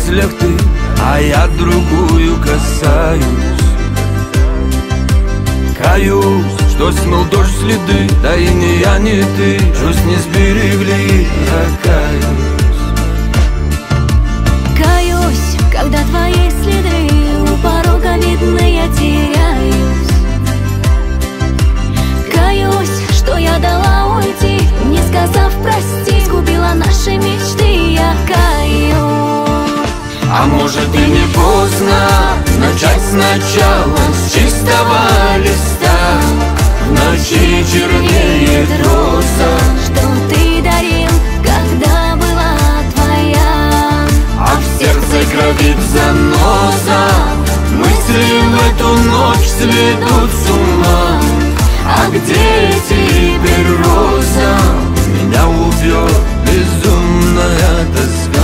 мыслях ты, а я другую касаюсь. Каюсь, что смыл дождь следы, да и не я, не ты чувств не сберегли, я каюсь. Каюсь, когда твои следы у порога видны, я теряюсь. Каюсь, что я дала уйти, не сказав прости, сгубила наши мечты, я каюсь. А может и не поздно начать сначала с чистого листа. В ночи чернеет роза, что ты дарил, когда была твоя, а в сердце кровит заноза. Мысли в эту ночь сведут с ума. А где теперь роза? Меня убьет безумная тоска.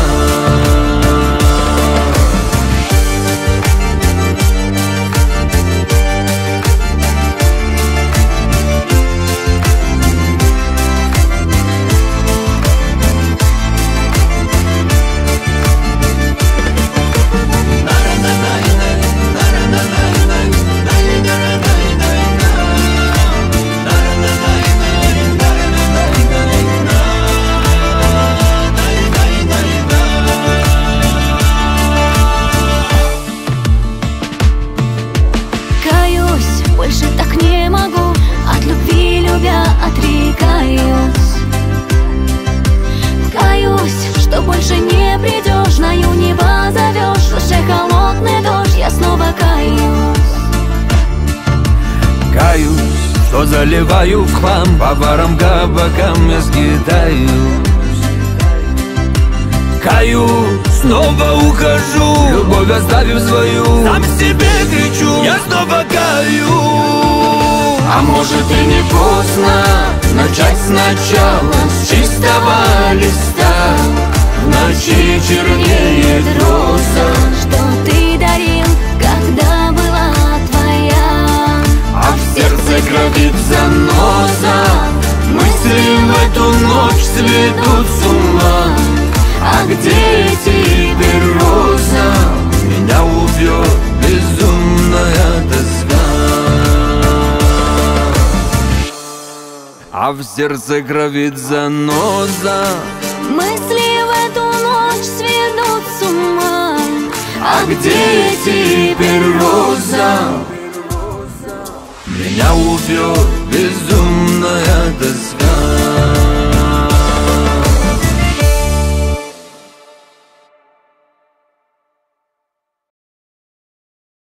Больше так не могу, от любви любя отрекаюсь. Каюсь, что больше не придешь, на небо зовешь, в душе холодный дождь, я снова каюсь. Каюсь, что заливаю в хлам, по барам, кабакам я скитаюсь. Каюсь, снова ухожу, любовь оставив свою, сам себе кричу, я снова каюсь. А может и не поздно начать сначала с чистого листа. В ночи чернеет роза, что ты дарил, когда была твоя, а в сердце кровит заноза. Мысли в эту ночь сведут с ума. А где теперь роза? Меня убьет безумная тоска. А в сердце кровит заноза. Мысли в эту ночь сведут с ума. А где теперь роза? Меня убьет безумная